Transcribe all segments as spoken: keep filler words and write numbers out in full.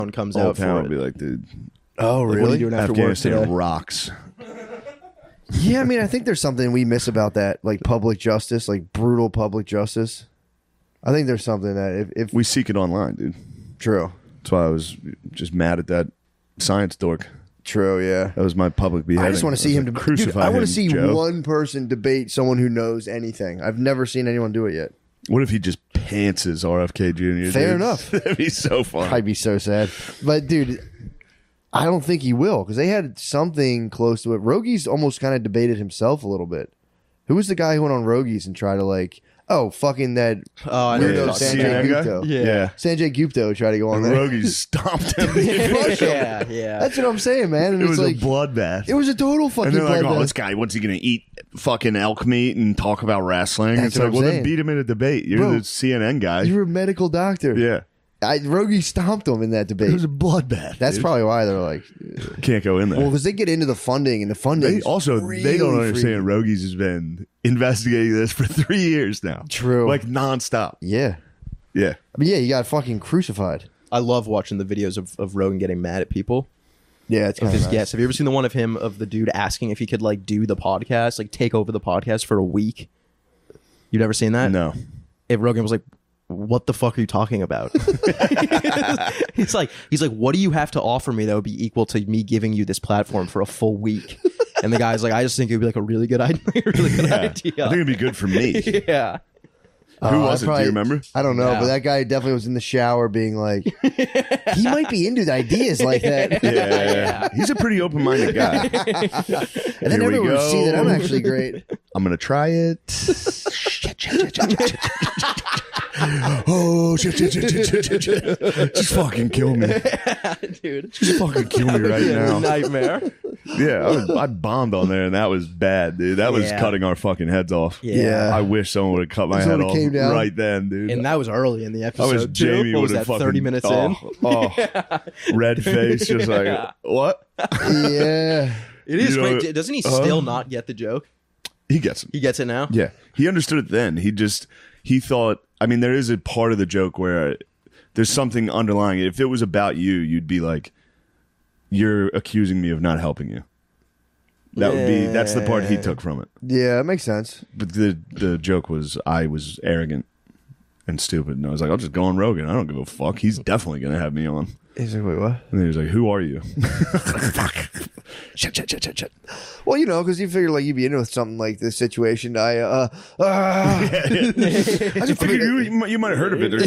comes Whole out for town it. would be like, dude, Oh, Like, really? what are you doing after work Afghanistan today? rocks. Yeah, I mean, I think there's something we miss about that, like public justice, like brutal public justice. I think there's something that if, if We seek it online, dude. true, That's why I was just mad at that science dork. true, yeah. That was my public beheading. I just want to see was him like, deb- crucify Dude, I want him, to see Joe. one person debate someone who knows anything. I've never seen anyone do it yet. What if he just pantses R F K Junior? Fair dude? enough. That'd be so fun. I'd be so sad, but dude, I don't think he will because they had something close to it. Rogies almost kind of debated himself a little bit. Who was the guy who went on Rogies and tried to like, oh, fucking that Oh, I know weirdo you're talking C N Sanjay N guy? Gupta? Yeah. Yeah. Sanjay Gupta tried to go on And there. Rogies stomped him. Crush him. Yeah, yeah. That's what I'm saying, man. And It it's was like a bloodbath. it was a total fucking And they're like, bloodbath. oh, this guy, what's he going to eat fucking elk meat and talk about wrestling? That's it's what like, I'm well, saying. then beat him in a debate. You're Bro, the C N N guy. You're a medical doctor. Yeah. I, Rogie stomped him in that debate. It was a bloodbath. That's dude. probably why they're like, Can't go in there. well, because they get into the funding and the funding. They also, they don't understand Rogies has been investigating this for three years now. True. Like nonstop. Yeah, Yeah. I mean, yeah, you got fucking crucified. I love watching the videos of, of Rogan getting mad at people. Yeah, it's Of kind his of guests. Have you ever seen the one of him of the dude asking if he could like do the podcast, like take over the podcast for a week? You've never seen that? No. If Rogan was like, what the fuck are you talking about? he's like, he's like, what do you have to offer me that would be equal to me giving you this platform for a full week? And the guy's like, I just think it would be like a really good idea. really good Yeah. idea. I think it'd be good for me. yeah. Who Uh, was I it? probably- Do you remember? I don't know, Yeah. but that guy definitely was in the shower being like, he might be into the ideas like that. Yeah, yeah, yeah. He's a pretty open-minded guy. And then Here we everyone would go. see that I'm actually great. I'm gonna try it. Shit, shit, shit, shit, shit, shit. Oh shit, shit, shit, shit, shit, shit. Just fucking kill me. Dude. Just fucking kill me right now. Nightmare. Yeah, I, was, I bombed on there, and that was bad, dude. That was Yeah. cutting our fucking heads off. Yeah. I wish someone would have cut my head Someone off came down. right then, dude. And that was early in the I episode. wish too. Jamie What was would that? have fucking Thirty minutes oh, in. Oh, red face, just like Yeah. what? Yeah. It is You know, great. Doesn't he uh, still not get the joke? He gets it. He gets it now. Yeah, he understood it then. He just he thought. I mean, there is a part of the joke where there's something underlying it. If it was about you, you'd be like, "You're accusing me of not helping you." That would be. That's the part he took from it. Yeah, that makes sense. But the the joke was I was arrogant and stupid, and I was like, "I'll just go on Rogan. I don't give a fuck. He's definitely gonna have me on." He's like, wait, what? And he was like, "Who are you?" Fuck. Shit, shit, shit, shit, shit. Well, you know, because you figure like you'd be into something like this situation. I, uh, uh I just figured you, you might- you might have heard of it.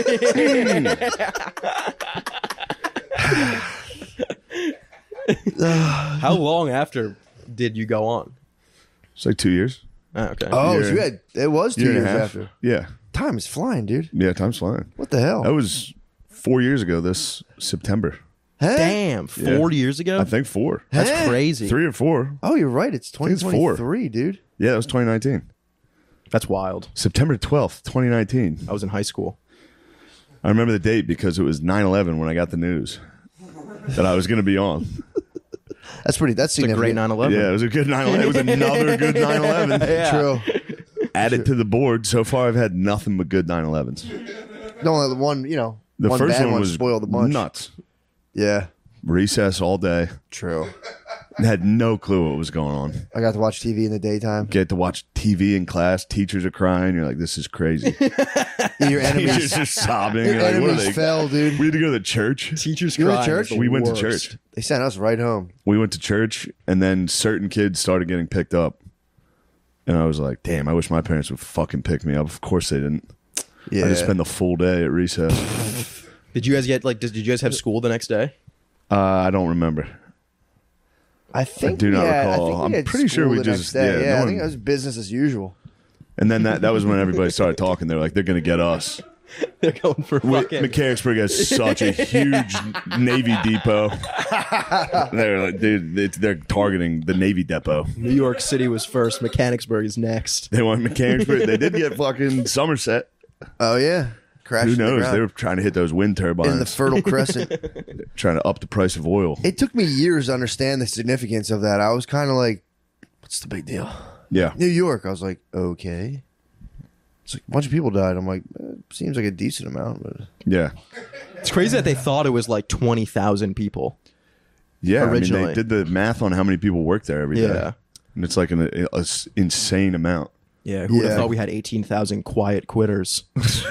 How long after did you go on? It's like two years. Ah, okay. oh, Year- so you had, it was two Year and years a half. after. Yeah. Time is flying, dude. Yeah, time's flying. What the hell? That was four years ago this September. Huh? Damn, Yeah. four years ago. I think four. That's Huh? crazy. Three or four. Oh, you're right. It's think it's four. twenty twenty-three, dude. Yeah, that was twenty nineteen. That's wild. September twelfth, twenty nineteen. I was in high school. I remember the date because it was nine eleven when I got the news that I was going to be on. That's pretty. That's It's a significant. great nine eleven. Yeah, it was a good nine eleven. It was another good nine eleven. True. Added to the board. So far, I've had nothing but good nine elevens. No, the one, you know, The one first bad one one was spoiled the bunch. nuts. Yeah, Recess all day. true. Had no clue what was going on. I got to watch T V in the daytime. Get to watch T V in class. Teachers are crying. You're like, this is crazy. Your enemies, Teachers are sobbing. your You're like, what are enemies they? fell, dude. We had to go to the church. Teachers You went to crying church? is the We went to worst. church. They sent us right home. We went to church, and then certain kids started getting picked up. And I was like, damn, I wish my parents would fucking pick me up. Of course they didn't. Yeah, I just spent the full day at recess. Did you guys get like? Did, did you guys have school the next day? Uh, I don't remember. I think. do not we had- I recall. think we I'm had pretty sure school we the just- next day. yeah, yeah. no I think one- it was business as usual. And then that, that was when everybody started talking. They're like, they're going to get us. They're going for We- fucking. Mechanicsburg has such a huge Navy depot. They're like, dude, it's- they're targeting the Navy depot. New York City was first. Mechanicsburg is next. They want Mechanicsburg. They did get fucking Somerset. Oh yeah, crashed. Who in the knows? ground. They were trying to hit those wind turbines. in the Fertile Crescent. trying to up the price of oil. It took me years to understand the significance of that. I was kind of like, "What's the big deal?" Yeah. New York. I was like, "Okay." It's like a bunch of people died. I'm like, eh, seems like a decent amount, but Yeah. It's crazy that they thought it was like twenty thousand people. Yeah. I mean, Originally. they did the math on how many people work there every day. Yeah. And it's like an a, a s- insane amount. Yeah, who would Yeah. have thought we had eighteen thousand quiet quitters?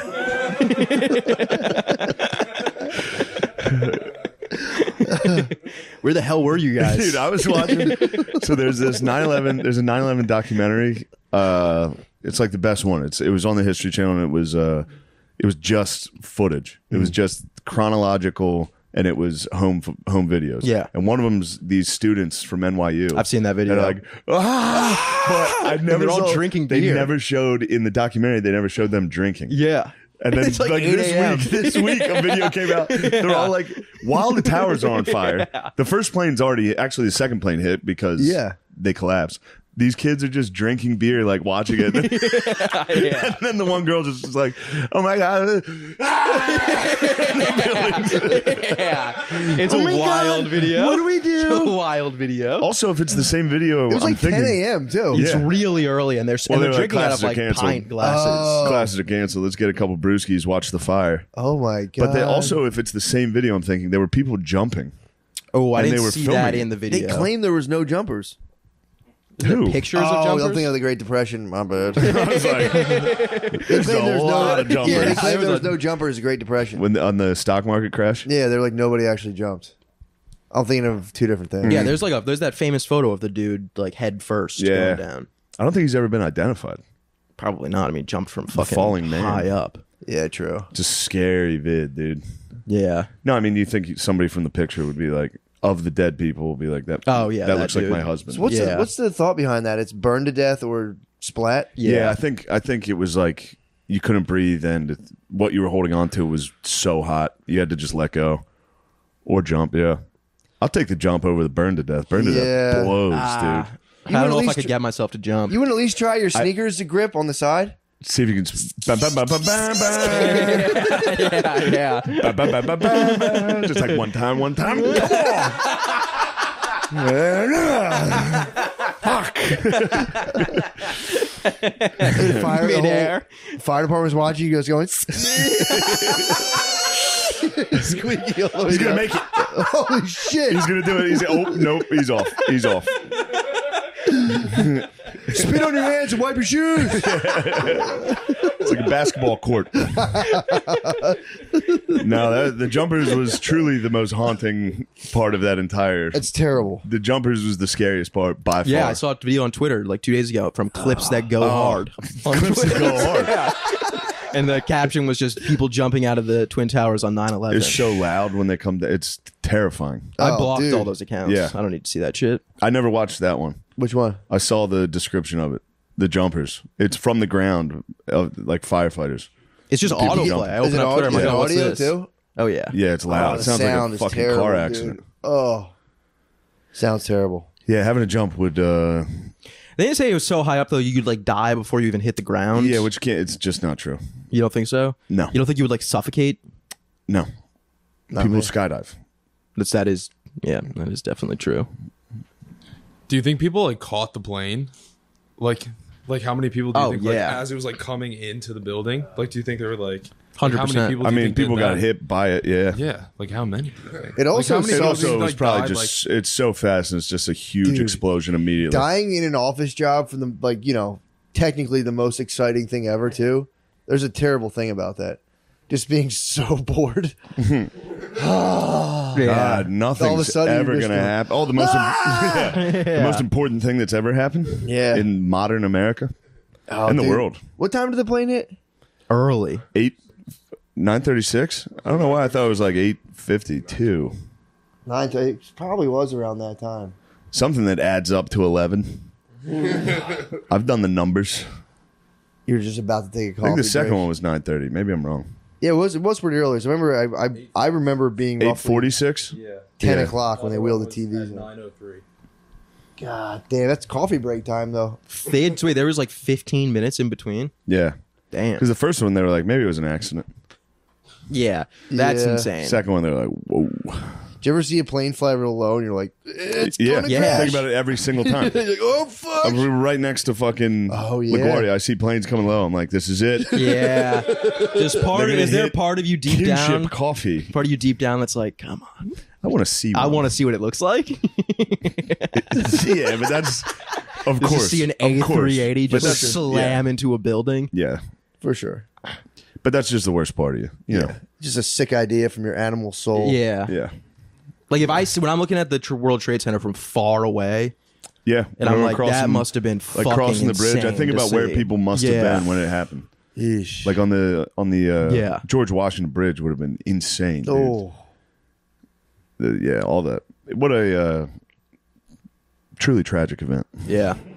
Where the hell were you guys? Dude, I was watching. So there's this nine eleven. There's a nine eleven documentary. Uh, it's like the best one. It's it was on the History Channel, and it was uh, it was just footage. It was just chronological, and it was home home videos. Yeah. And one of them's these students from N Y U. I've seen that video. They're like, ah! But I never. They're all saw- drinking They beer. never showed in the documentary. They never showed them drinking. Yeah. And then It's like like, eight this a.m. week, this week a video came out. They're all like, while the towers are on fire, the first plane's already actually the second plane hit because Yeah. they collapsed. These kids are just drinking beer, like watching it. yeah. And then the one girl just is like, "Oh my god!" yeah. It's Oh a my wild God. video. What do we do? It's a wild video. Also, if it's the same video, it was I'm like thinking, ten a.m. too. It's Yeah. really early, and they're, Well, and they're they're like, drinking out of classes are like canceled. pint glasses. Oh. Classes are canceled. Let's get a couple brewskis, watch the fire. Oh my god! But they also, if it's the same video, I'm thinking there were people jumping. oh, I and didn't they were see filming that it. in the they video. claim there was no jumpers. Who? Pictures oh, of jumpers. I'm thinking of the Great Depression. My bad. I was like, They there's claim a there's lot no, of jumpers. Yeah, they There claim was there was a- no jumpers. The Great Depression. when the, on the stock market crash. Yeah, they're like nobody actually jumped. I'm thinking of two different things. Yeah, there's like a there's that famous photo of the dude like head first Yeah. going down. I don't think he's ever been identified. Probably not. I mean, jumped from fucking falling man. high up. yeah, true. Just scary vid, dude. Yeah. No, I mean, you think somebody from the picture would be like, of the dead people, would be like that. Oh, yeah, that, that looks dude. like my husband. So what's Yeah. the, what's the thought behind that? It's burned to death or splat. yeah. Yeah. I think I think it was like you couldn't breathe, and it- what you were holding on to was so hot, you had to just let go or jump. Yeah, I'll take the jump over the burn to death. Burn to Yeah. death blows, Ah, dude. I would don't at know if I least could tr- get myself to jump. You wouldn't at least try your sneakers to grip on the side. See if you can. s- Bam, bam, bam, bam, bam, bam. yeah, yeah. Bam, bam, bam, bam, bam, bam. Just like one time, one time. Fire, Midair. the whole fire department's watching. You guys going. Squeaky all the way He's gonna down. make it. Holy shit! He's gonna do it. He's oh nope. He's off. He's off. Spit on your hands and wipe your shoes. It's like a basketball court. No, that, the jumpers was truly the most haunting part of that entire. It's terrible. The jumpers was the scariest part by far. Yeah, I saw a video on Twitter like two days ago from clips that go hard. On Clips that Twitter. go hard. Yeah. And the caption was just people jumping out of the Twin Towers on nine eleven. It's so loud when they come. To, it's terrifying. I Oh, blocked dude. all those accounts. Yeah. I don't need to see that shit. I never watched that one. Which one? I saw the description of it. The jumpers. It's from the ground, of like firefighters. It's just People autoplay. jumping. I Is open it up Twitter. I'm audio, like, oh, what's audio this? too? Oh yeah. Yeah, it's loud. Oh, it the sounds like a sound is fucking terrible, car dude. accident. Oh, sounds terrible. Yeah, having a jump would. uh They didn't say it was so high up though you could like die before you even hit the ground. Yeah, which can't. It's just not true. You don't think so? No. You don't think you would like suffocate? No. Not People me. skydive. That's that is yeah, that is definitely true. Do you think people like caught the plane? Like, like how many people do you Oh, think like yeah. as it was like coming into the building? Like, do you think there were like one hundred Like, percent. how many people? I do you mean, think did people got that? hit by it. Yeah. Yeah, like how many? Do you think? It also like, how many It people sucks- do also you think, was like, probably died, just. It's so fast and it's just a huge Dude, explosion immediately. Dying in an office job from the like you know technically the most exciting thing ever too. There's a terrible thing about that. Just being so bored. God, All of a nothing's sudden, ever you're going just to going, happen. Oh, the most, yeah, the most important thing that's ever happened. Yeah. in modern America, Oh, in the dude. world. What time did the plane hit? Early. Eight, nine thirty six. I don't know why I thought it was like eight fifty two. Nine. It probably was around that time. Something that adds up to eleven. I've done the numbers. You were just about to take a I coffee think the second break. one was nine thirty. Maybe I'm wrong. Yeah, it was. It was pretty early. So I remember. I I, I remember being Eight roughly forty six. Yeah. ten Yeah. o'clock when they wheeled the T Vs in. Nine oh three. God damn, that's coffee break time though. They had, wait, there was like fifteen minutes in between. Yeah, Damn. because the first one they were like maybe it was an accident. Yeah, that's Yeah. insane. Second one they were like whoa. Do you ever see a plane fly real low and you're like, it's yeah, gonna Yeah. crash? think about it every single time. You're like, oh fuck! I'm right next to fucking Oh, yeah. LaGuardia. I see planes coming low. I'm like, this is it. Yeah. Just part They're of, gonna is there hit part of you deep Kinship down? coffee. Part of you deep down that's like, come on. I want to see. I one. want to see what it looks like. yeah, but that's of Just course. to see an of A course. three eighty But just that's- slam into a building. Yeah, For sure. but that's just the worst part of you. You know. Just a sick idea from your animal soul. Yeah. Yeah. Like if I see when I'm looking at the tr- World Trade Center from far away, Yeah. and I'm When we're like, that crossing- must have been like fucking crossing the bridge. I insane think to about where see. people must Yeah. have been when it happened. Yeesh. Like on the on the uh, Yeah. George Washington Bridge would have been insane. Dude. oh, The- yeah, all that. What a uh, truly tragic event. Yeah.